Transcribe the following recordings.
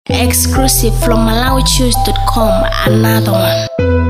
Exclusive from MalawiChoose.com. Another one.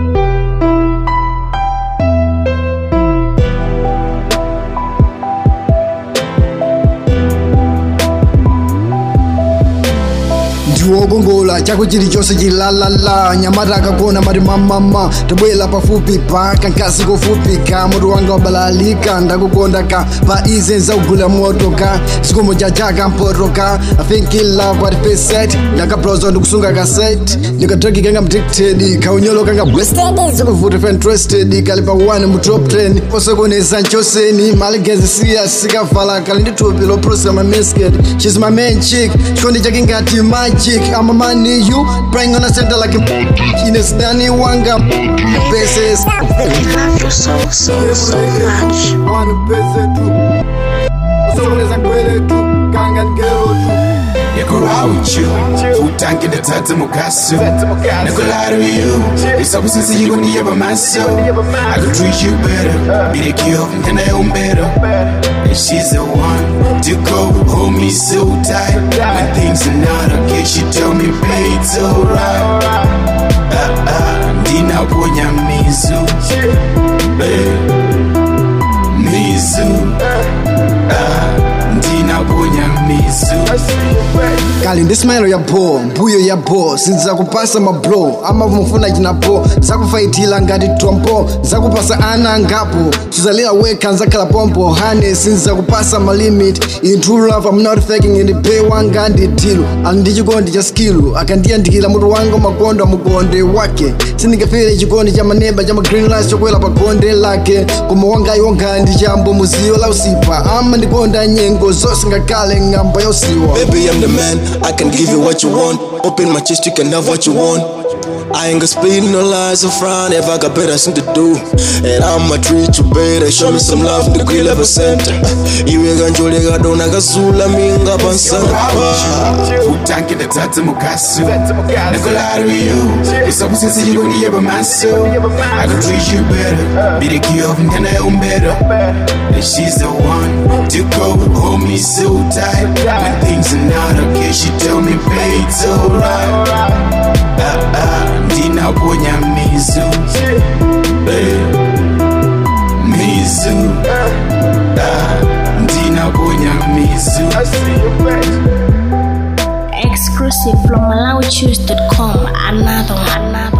Gongola chako chili chose chilalala nyamata akakona mati mama tabwela pafupi paka nkasi kofupi ka moto wanga wabalalika ndakukonda ka pa ize nzakugula moto ka sikomo chachaka mpoto ka I think in love what face set ndakaploza ndikusunga cassette ndikatraki kanga addicted kaunyolo kanga blasted zikuvuta if interested kalipa one mu top 10 osokoneza nchoseni maligezi serious sikavala kali nditupi lo process my misket she's my main chick chikondi chake ngati magic I'm a man in you, praying on a center like a Ines Dani Wanga Bases. I love you so much. Nekora with you, food tank in the tata mukasu. Nekola with you, it's opposite you when you ever myself. I could treat you better, be the cure and I own better. And she's the one to go, hold me so tight. When things are not okay, she tell me, babe, it's alright. Dina ponya mizu, babe, mizu. Dina ponya mizu. Kali ndi smile ya po, mbuyo ya po sinza kupasa mabro, ama mfuna jinapo zakufaitila ngati trompo, zakupasa ana ngapo tuzalila weka nzakala pompo hane sinza kupasa my limit. In true love I'm not faking in the pay wanga ndi tilu andi chikondi cha skill akandiyandikila mutu wanga makondo mukonde wake sindingafere chikondi cha maneba cha green lights chokwela pa konde lake koma wanga yonga ndi chambo muziyo la usipa ama ndikonda nyengo zose ngakale ngamba yosiwa. Baby, I'm the man, I can give you what you want. Open my chest, you can have what you want. I ain't gonna speak no lies in front if I got better thing to do. And I'ma treat you better, show me some love in the grill ever center. Iwe ganjole gadona gasula minga bansana. Food tank in the tata mukasu. Nekola with you, it's opposite you when you ever myself. I could treat you better, be the cure and I own better. And she's the one to go, hold me so tight. When things are not okay, she tell me, babe, it's alright. Dina ponya mizu, babe, mizu. Dina ponya mizu. Exclusive from MalawiChoose.com. Another one.